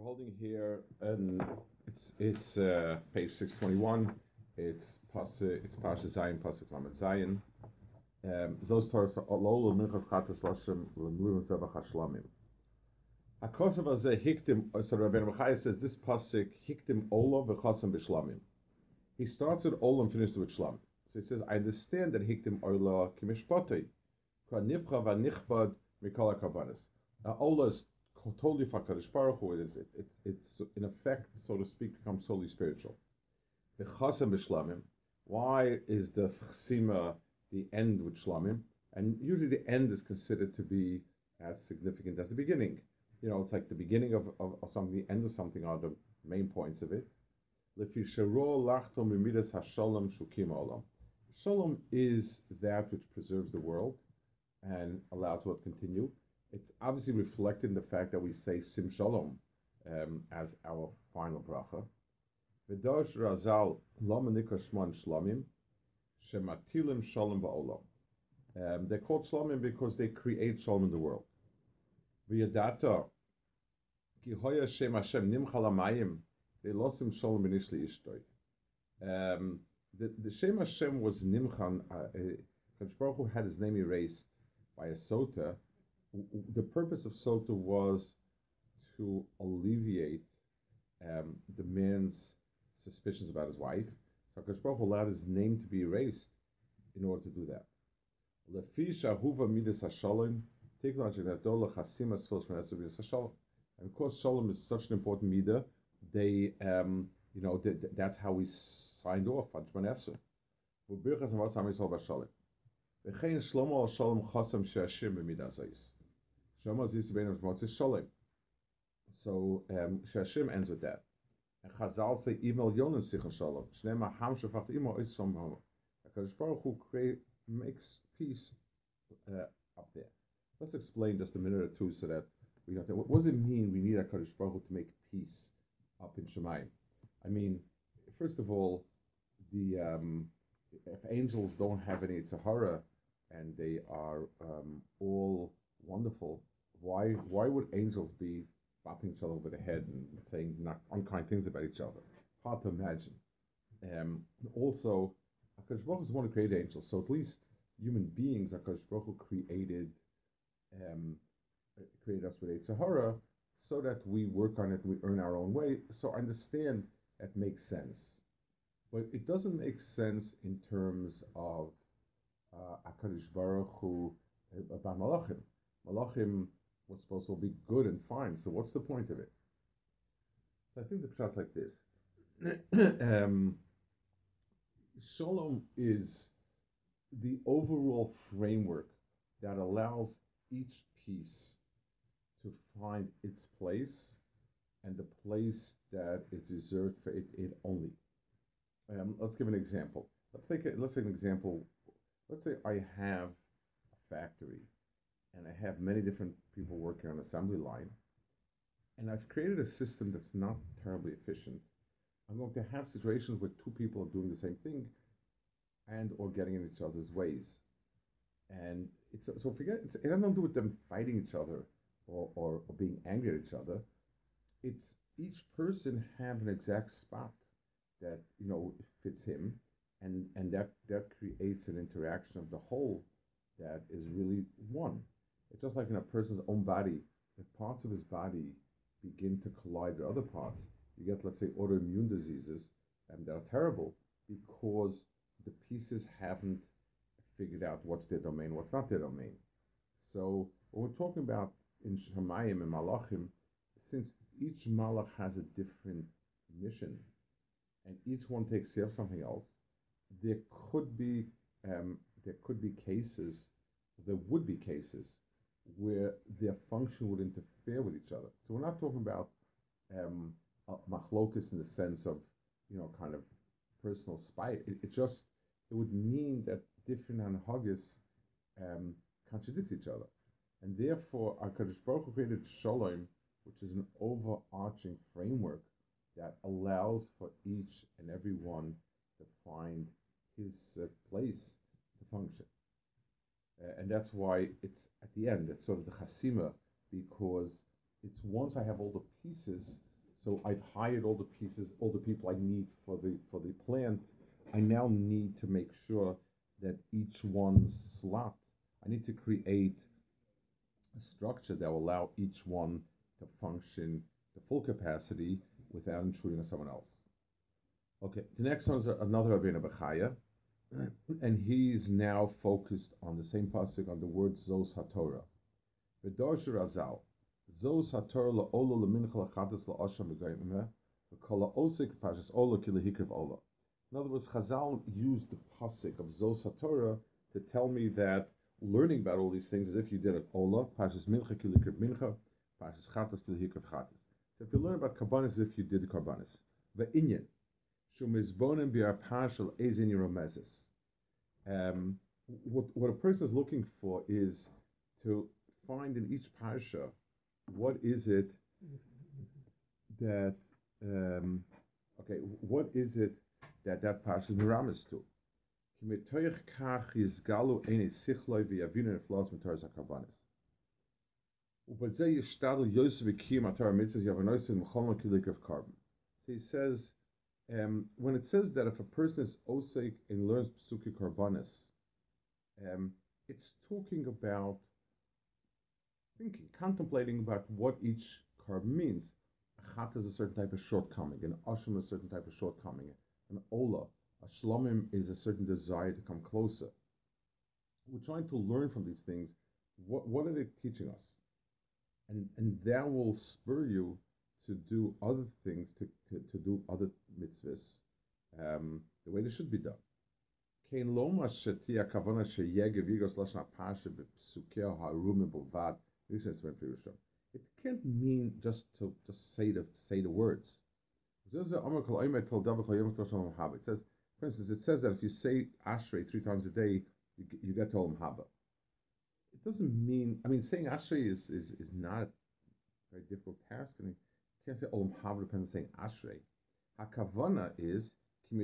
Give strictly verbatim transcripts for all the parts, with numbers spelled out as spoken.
we're holding here, and it's it's uh, page six twenty-one. It's pas it's Parsha Zayin pasuk Lamed Zayin. Um, Zos Torah Olol Minchas Chatas Lashem Lemluim Zevach Hashlamim. Hakosav Azeh Hiktim. So Rabbeinu Bechaya says this pasuk Hiktim Olam v'Chasam b'Shlamim. He starts with Olam, finishes with Shlam. So he says, I understand that Hiktim Ola Kimishpotei K'Nivcha v'Nichbad Mikol HaKavanas. Ola is totally for Kadosh Baruch Hu. It is, it, it, it's in effect, so to speak, becomes totally spiritual. The Chasam b'Shlamim. Why is the Chasima the end with Shlamim? And usually the end is considered to be as significant as the beginning. You know, it's like the beginning of, of, of something, the end of something are the main points of it. Lefi shero lachtom b'midas hashalom shukim olam. Shalom is that which preserves the world and allows it to continue. It's obviously reflected in the fact that we say Sim Shalom um, as our final bracha. V'dosh Razal Lama Nikra Shman Shlamim Shematilim Shalom Ba'olam. Um, they're called Shlamim because they create Shalom in the world. V'yadata Ki Hoya Shem Hashem Nimchal Hamayim Ve'losim Shalom B'nishli Ishtoi. Um, the, the Shem Hashem was Nimchan. Kadosh Baruch Hu had his name erased by a sota. The purpose of Sota was to alleviate um, the man's suspicions about his wife. So HaKadosh Baruch Hu allowed his name to be erased in order to do that. And of course, Shalom is such an important midah. They, um, you know, they, that's how we signed off on Shemon Esrei. V'chein Shlomo al Shalom chasam she'ashim b'midah zayis. Shlomo zis bein of Shalom. So um, Shashim ends with that. And Chazal say email Yonim Sichon Shalom. Shnei Ham Shafach Imo Is Shom Ham. Hakadosh Baruch Hu create makes peace uh, up there. Let's explain just a minute or two so that we don't. What does it mean we need Hakadosh Baruch Hu to make peace up in Shemayim? I mean, first of all, the um, if angels don't have any Tzahara and they are um, all wonderful, why why would angels be bopping each other over the head and saying not unkind things about each other? Hard to imagine. Um, also, HaKadosh Baruch Hu is the one who created angels, so at least human beings, HaKadosh Baruch Hu created um, created us with a Tzahara so that we work on it and we earn our own way. So I understand that makes sense. But it doesn't make sense in terms of uh, HaKadosh Baruch Hu uh, about Malachim. Malachim was supposed to be good and fine, so what's the point of it? So I think the pshat's like this. um, Shalom is the overall framework that allows each piece to find its place and the place that is reserved for it, it only. Um, let's give an example. Let's take a, let's take an example. Let's say I have a factory and I have many different people working on an assembly line, and I've created a system that's not terribly efficient. I'm going to have situations where two people are doing the same thing and or getting in each other's ways. And it's, so forget, it's, it has nothing to do with them fighting each other or, or, or being angry at each other. It's each person have an exact spot that, you know, fits him, and, and that, that creates an interaction of the whole that is really one. It's just like in a person's own body, if parts of his body begin to collide with other parts, you get, let's say, autoimmune diseases, and they're terrible because the pieces haven't figured out what's their domain, what's not their domain. So when we're talking about in Shemayim and Malachim, since each Malach has a different mission, and each one takes care of something else, there could be um, there could be cases, there would be cases where their function would interfere with each other. So we're not talking about um, machlokus in the sense of, you know, kind of personal spite. It, it just, it would mean that different anhagas um, contradict each other. And therefore, HaKadosh Baruch Hu created Shalom, which is an overarching framework that allows for each and every one to find his uh, place to function. Uh, and that's why it's at the end, it's sort of the chasima, because it's once I have all the pieces, So I've hired all the pieces, all the people I need for the for the plant. I now need to make sure that each one slot, I need to create a structure that will allow each one to function to full capacity without intruding on someone else. Okay, the next one is another Rabbeinu Bechaya, and he's now focused on the same pasuk on the word Zos HaTorah. V'dorsh Razal, Zos HaTorah la'olo l'mincha l'chatas la'osham v'goyimeh, v'kol ha'osik pashas ola ki lehikriv ola. In other words, Chazal used the pasuk of Zos HaTorah to tell me that learning about all these things is if you did it Ola, pashas mincha ki lehikriv mincha, pashas chatas ki lehikriv chatas. So if you learn about karbanis, if you did the karbanis. Ve'inyan, shumizbonim bi'ar pashal ezin yeromezes. Um, what, what a person is looking for is to find in each parsha what is it that um, okay, what is it that that parsha is miramis to? Kimetoich kach yizgalu ene sichloi v'yavinu neflos mitoras hakabanis. Ubazeh yishtadel yosef v'kiyim atar mitzvahs yavanosim m'cholon kilik of carbon. So he says, um, when it says that if a person is osek and learns psuki karbanis, um, it's talking about thinking, contemplating about what each carb means. A chat is a certain type of shortcoming, an asham is a certain type of shortcoming, an ola, a shlomim is a certain desire to come closer. We're trying to learn from these things. What what are they teaching us? And and that will spur you to do other things, to, to, to do other mitzvahs um, the way they should be done. It can't mean just to just say the say the words. It says, for instance, it says that if you say Ashrei three times a day, you, you get to Olam Haba. It doesn't mean, I mean, saying Ashrei is, is, is not a very difficult task. I mean, you can't say Olam Haba depends on saying Ashrei. Hakavana is,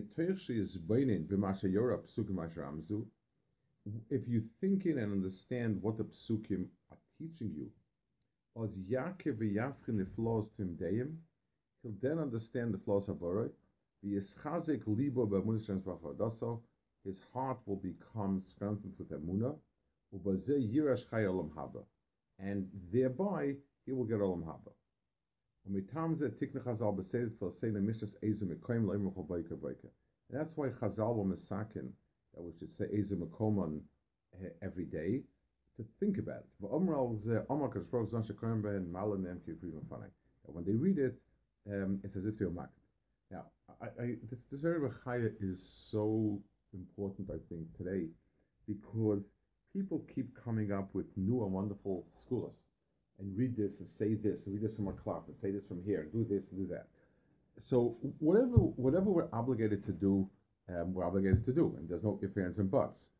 if you think in and understand what the psukim are teaching you, he'll then understand the flaws of Boroi. His heart will become strengthened with emunah, and thereby he will get olam haba. And that's why Chazal were misakin that we should say Eze Mekomon every day to think about it. That when they read it, um, it's as if they were maked. Now, I, I, this, this very Rechaya is so important, I think, today, because people keep coming up with new and wonderful schools and read this and say this, and read this from our clock, and say this from here, and do this and do that. So whatever whatever we're obligated to do, um, we're obligated to do, and there's no ifs, ands, and buts.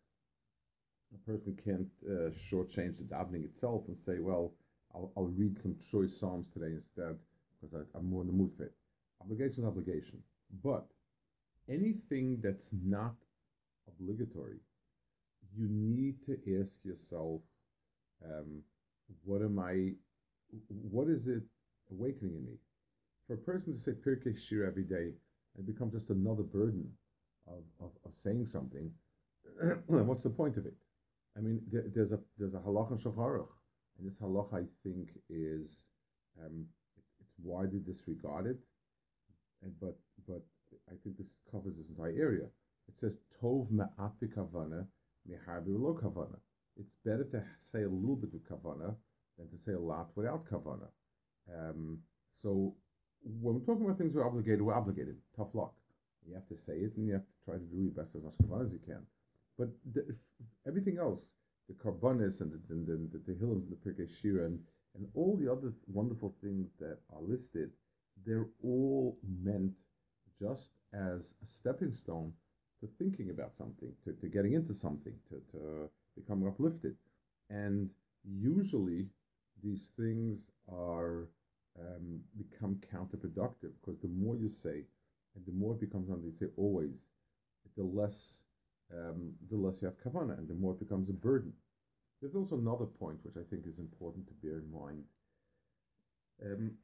A person can't uh, shortchange the davening itself and say, well, I'll, I'll read some choice psalms today instead, because I, I'm more in the mood for it. Obligation is obligation. But anything that's not obligatory, you need to ask yourself, um, what am I, what is it awakening in me? For a person to say Pirkei Shir every day and become just another burden of, of, of saying something, what's the point of it? I mean, there, there's a there's a halacha in Shulchan Aruch, and this halacha I think is um, it, it's widely disregarded, and but but I think this covers this entire area. It says Tov ma'at b'kavana miharbi lo kavana. It's better to say a little bit with kavana than to say a lot without kavana. Um, so when we're talking about things we're obligated, we're obligated. Tough luck. You have to say it, and you have to try to do your best as much kavana as you can. But the, everything else, the karbanis and the the, the, the tehillim, the Pirkei Shira, and, and all the other wonderful things that are listed, they're all meant just as a stepping stone to thinking about something, to, to getting into something, to, to becoming uplifted. And usually these things are um, become counterproductive, because the more you say, and the more it becomes something you say always, the less um, the less you have kavanah, and the more it becomes a burden. There's also another point which I think is important to bear in mind. Um,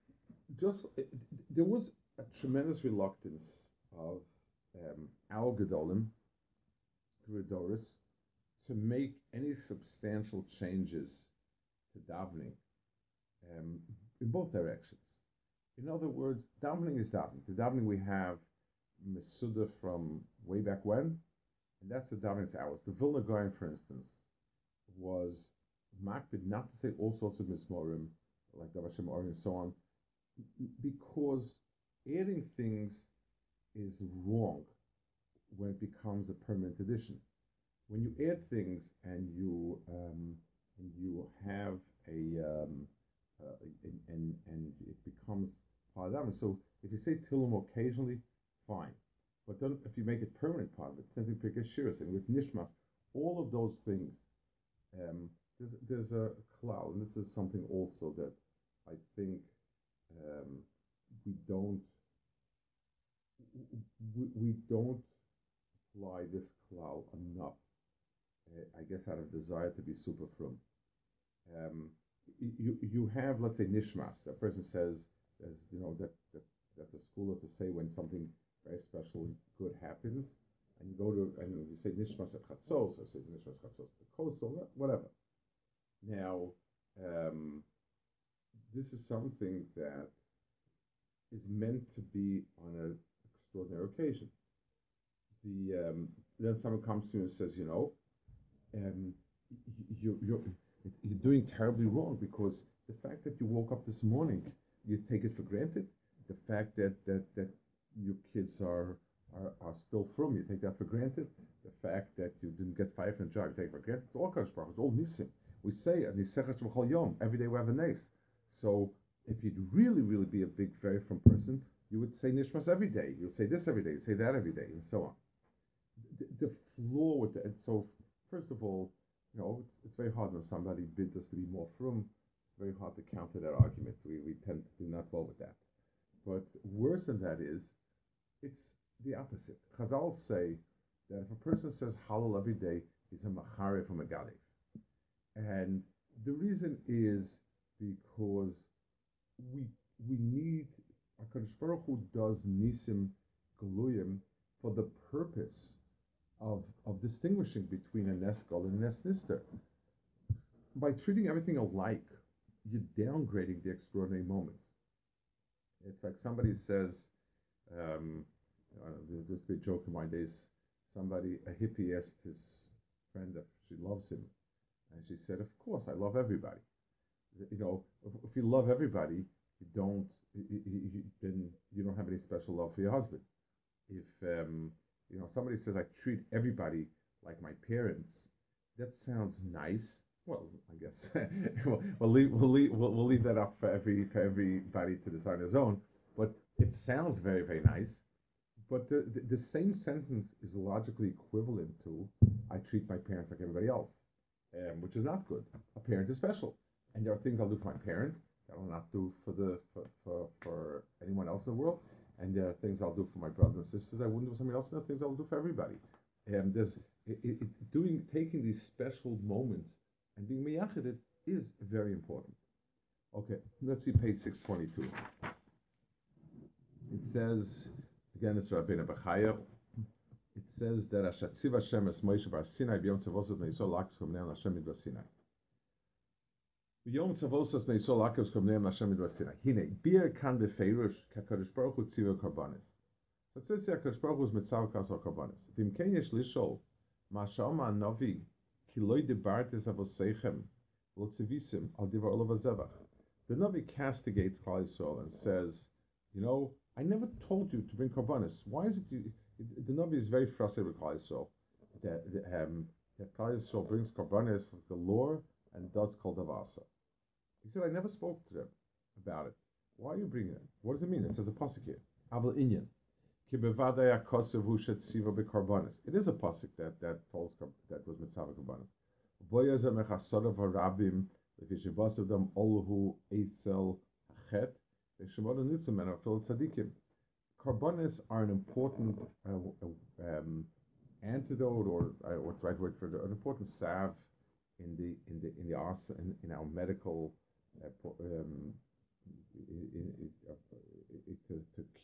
just it, there was a tremendous reluctance of um, our Gedolim through Doris to make any substantial changes to davening um, in both directions. In other words, davening is davening. The davening we have Misuda from way back when, and that's the davening's hours. The Vilna Gaon, for instance, was makbid not to say all sorts of mismorim, like Davashim Ori and so on, because adding things is wrong when it becomes a permanent addition. When you add things and you um, and you have a um, uh, and, and and it becomes part of that. So if you say Tilum occasionally, fine, but then if you make it permanent part of it, something Pekashiris and with Nishmas, all of those things. Um, there's there's a cloud, and this is something also that I think um, we don't we, we don't apply this cloud enough. Uh, I guess out of desire to be super frum. Um, you you have, let's say, nishmas. A person says, as you know, that, that that's a school to say when something very special good happens, and you go to and you say nishmas at chatzos or say nishmas chatzos at kosel, whatever. Now, um, this is something that is meant to be on an extraordinary occasion. The um, Then someone comes to you and says, you know, um, you, you're, you're doing terribly wrong because the fact that you woke up this morning, you take it for granted. The fact that that, that your kids are, are are still from you take that for granted. The fact that you didn't get fired from a job, you take it for granted. It's all Kodesh Baruch, it's all nisim. We say nisechet sh'b'chol yom. Every day we have a nes. So if you'd really, really be a big, very from person, you would say nishmas every day. You would say this every day. You would say that every day, and so on. The, the flaw with it. So first of all, you know, it's, it's very hard when somebody bids us to be more frum. It's very hard to counter that argument. We, we tend to do not well with that. But worse than that is, it's the opposite. Chazal say that if a person says Hallel every day, he's a machare from a Galev. And the reason is because we we need HaKadosh Baruch Hu does nisim galuyim for the purpose of of distinguishing between a Neskal and a Nes Nister. By treating everything alike, you're downgrading the extraordinary moments. It's like somebody says, um, uh, there's a big joke in my days. Somebody, a hippie, asked his friend if she loves him, and she said, "Of course, I love everybody." You know, if, if you love everybody, you don't, you, you, then you don't have any special love for your husband. If um, you know somebody says I treat everybody like my parents, that sounds nice. Well, I guess we'll, we'll leave we'll leave we'll, we'll leave that up for every for everybody to decide on his own. But it sounds very very nice. But the, the, the same sentence is logically equivalent to I treat my parents like everybody else, um, which is not good. A parent is special, and there are things I'll do for my parent that I'll not do for the for, for, for anyone else in the world, and there are things I'll do for my brothers and sisters I wouldn't do for somebody else, and there are things I'll do for everybody. And there's it, it, doing taking these special moments and being miyachid is very important. Okay, let's see page six twenty-two. It says, again, it's Rabbeinu Bechaya. It says that Ashatziv Hashem es Moshe bar Sinai b'yom tzavosas meisol lakas komneim Hashem midbar Sinai. B'yom tzavosas meisol lakas komneim Hashem midbar Sinai. Hine, bir kan befeirush k'Hakadosh Baruch Hu tziva karbanis. So it says here HaKadosh Baruch Hu is mitzav kasol karbanis. V'im ken yesh lishol ma sha'oma hanavi ki lo dibartes avoseichem lo tzivisim al divar olav hazevach. The Navi castigates Klal Yisrael and says, you know, I never told you to bring karbanis. Why is it you? The Navi is very frustrated with Klal Yisrael that um, that Klal Yisrael brings karbanis the law and does kol davasa. He said, I never spoke to them about it. Why are you bringing it? What does it mean? It says a pasuk here. Aval inyan ki bevadei akosevu shetziva bekarbanis. It is a pasuk that that tells that was mitzvah karbanis. Voyaza mechasodav harabim v'kishibasav dam olhu eitzel hachet v'shemod nitzim and afil tzadikim. Carbonis are an important uh, um, antidote, or uh, what's the right word for it? An important salve in the in the in the ars in, in our medical uh, um, in, in,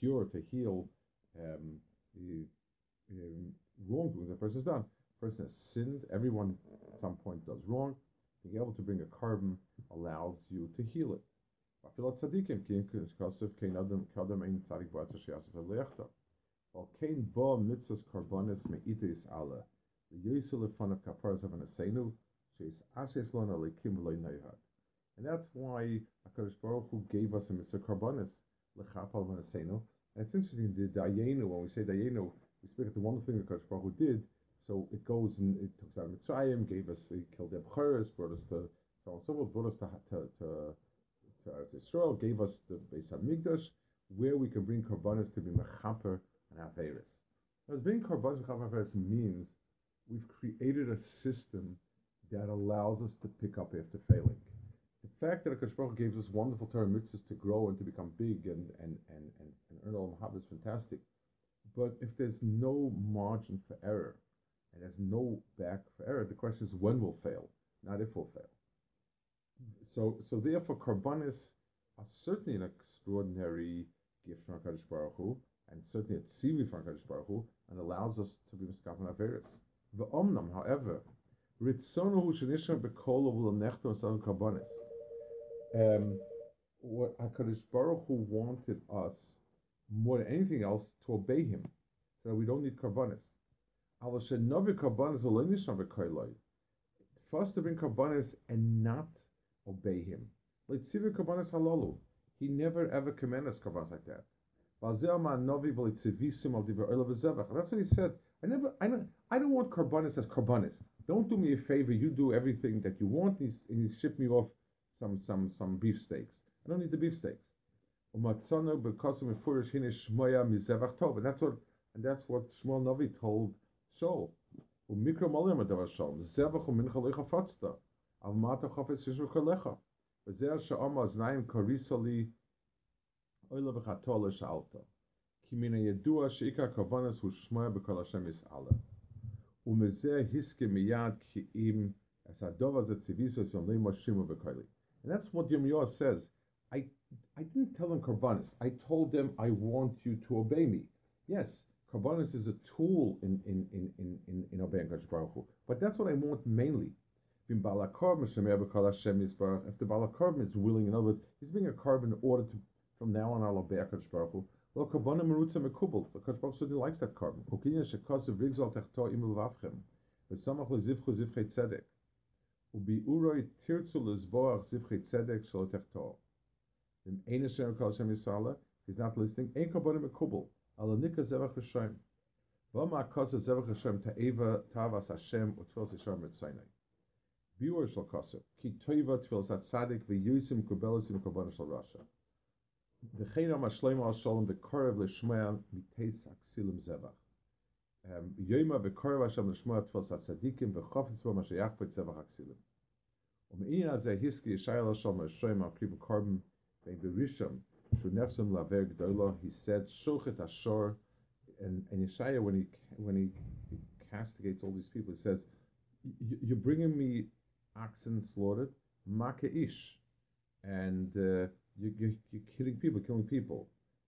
cure, to heal um, the, um, wrongdoings that a person has done. A person has sinned. Everyone at some point does wrong. Being able to bring a carbon allows you to heal it. Afilat tzadikim, ki in kasef kein adam kadam ein tzadik ba'atza sheyasef le'echta. Al kein bo mitzvahs karbonis me'itis ala. L'yoyse lefanav kaparas avaneseinu, sheis ashes lana lekim v'loy neihad. And that's why HaKadosh Baruch Hu gave us a mitzvah karbonis, l'chapal avaneseinu. And it's interesting, the Dayenu, when we say Dayenu, we speak of the wonderful thing that HaKadosh Baruch Hu did. So it goes and it took us out of Mitzrayim, gave us, he killed the Bcheres, brought us to, so on and so forth, brought us to, to, to to Eretz Yisrael, gave us the Beis Hamikdash, where we can bring korbanos to be mechaper and averis. As being korbanos mechaper and averis means we've created a system that allows us to pick up after failing. The fact that HaKadosh Baruch Hu gave us wonderful Torah mitzvahs to grow and to become big and and and and, and earn all mahab is fantastic. But if there's no margin for error and there's no back for error, the question is when we'll fail, not if we'll fail. So, so therefore, karbanis are certainly an extraordinary gift from HaKadosh Baruch Hu, and certainly a tzivi from HaKadosh Baruch Hu, and allows us to be miskapin averis. V'omnam, however, ritzonu hu shenishma bekolo v'lanechto asal karbanis. Um, what HaKadosh Baruch Hu wanted us more than anything else to obey Him, so that we don't need karbanis. Al shenavi karbanis v'lo nishma bekoiloi. For us to bring karbanis and not obey him. Like tzivir karbanis halalu. He never ever commanded us karbanis like that. That's what he said. I never I don't I don't want karbanis as karbanis. Don't do me a favor, you do everything that you want, and he, he shipped me off some some some beefsteaks. I don't need the beefsteaks. And that's what and that's what Shmuel Navi told Shaul. Umikra malim adavar shalom. Zevach umincha lecha fatzta. Al mata chafetz shishur kalecha. V'zeh sha'ama aznayim karisali oila v'chato l'sha'alta. Ki mina yedua she'ikar karbanas hu shmoya b'kol Hashem yis'ala. Umezeh hiske miyad ki im es adova zet tzivisos yom le'im Hashimu b'koili. And that's what Yirmiyahu says. I I didn't tell them karbanas. I told them I want you to obey me. Yes. Karbanis is a tool in in in in in, in obeying HaKadosh Baruch Hu, but that's what I want mainly. If the Balakarbon is willing, in other words, he's being a carbon in order to, from now on, I'll obey HaKadosh Baruch Hu. Well, Karbanim merutza mekubel. The HaKadosh Baruch Hu likes that carbon. Kokinya shekasav rigzal techto imul vavchem. V'samach lezivchu zivchei tzedek. Ubi uroi tirtzu lezboach zivchei tzedek shelo techto. V'im ein Hashem kol Hashem Yisrael. He's not listening. Ein Karbanim mekubel. Alanika zevach Hashem. V'ama kasa zevach Hashem ta'eva tavas Hashem utfilas Hashem mitzaynai. Biur shel kasa ki toiva tfilas atzadik v'yusim kubelasim korbanos shel rasha. V'chein am Shlomo al Shalom v'korev l'shmoya miteis aksilim zevach. Yoyma v'korev Hashem l'shmoya tfilas atzadikim v'chofetz bo mashayach v'tzevach aksilim. U'me'in azeh hiski Yishayel al Shalom l'shmoya kriv korban v'in berisham. He said, "Shochet Ashor," and and Yeshaya, when he when he castigates all these people, he says, "You're bringing me oxen slaughtered, makeish, and uh, you, you, you're killing people, killing people.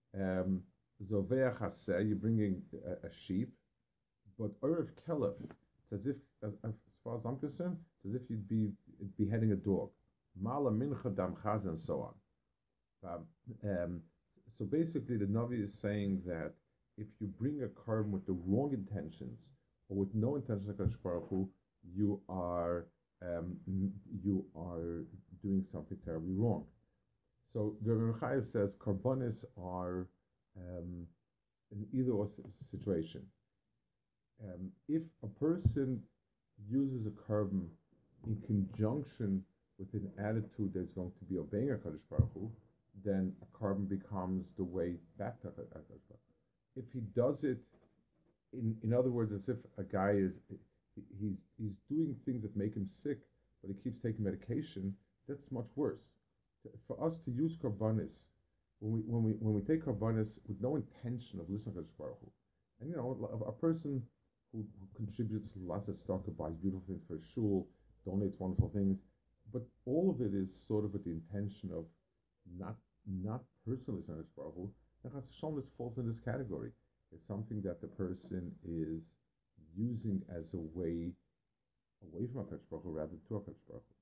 Zoveach haseh, you're bringing a, a sheep, but Erev Kelef, it's as if, as, as far as I'm concerned, it's as if you'd be beheading a dog. Mala mincha dam chaz, and so on." Um, um, so basically, the Navi is saying that if you bring a carbon with the wrong intentions or with no intention of HaKadosh Baruch Hu, you are um, you are doing something terribly wrong. So the Rebbe Chaya says karbanis are um, in either or situation. Um, if a person uses a carbon in conjunction with an attitude that's going to be obeying HaKadosh Baruch Hu, then a carbon becomes the way back to HaKadosh Baruch Hu. If he does it, in in other words, as if a guy is he's he's doing things that make him sick, but he keeps taking medication, that's much worse. For us to use karbanis, when we when we when we take karbanis with no intention of listening to HaKadosh Baruch Hu, and you know, a, a person who, who contributes lots of stuff, who buys beautiful things for his shul, donates wonderful things, but all of it is sort of with the intention of not not personally listening to HaKadosh Baruch Hu, then Chas Shalom falls in this category. It's something that the person is using as a way away from HaKadosh Baruch Hu rather to HaKadosh Baruch Hu.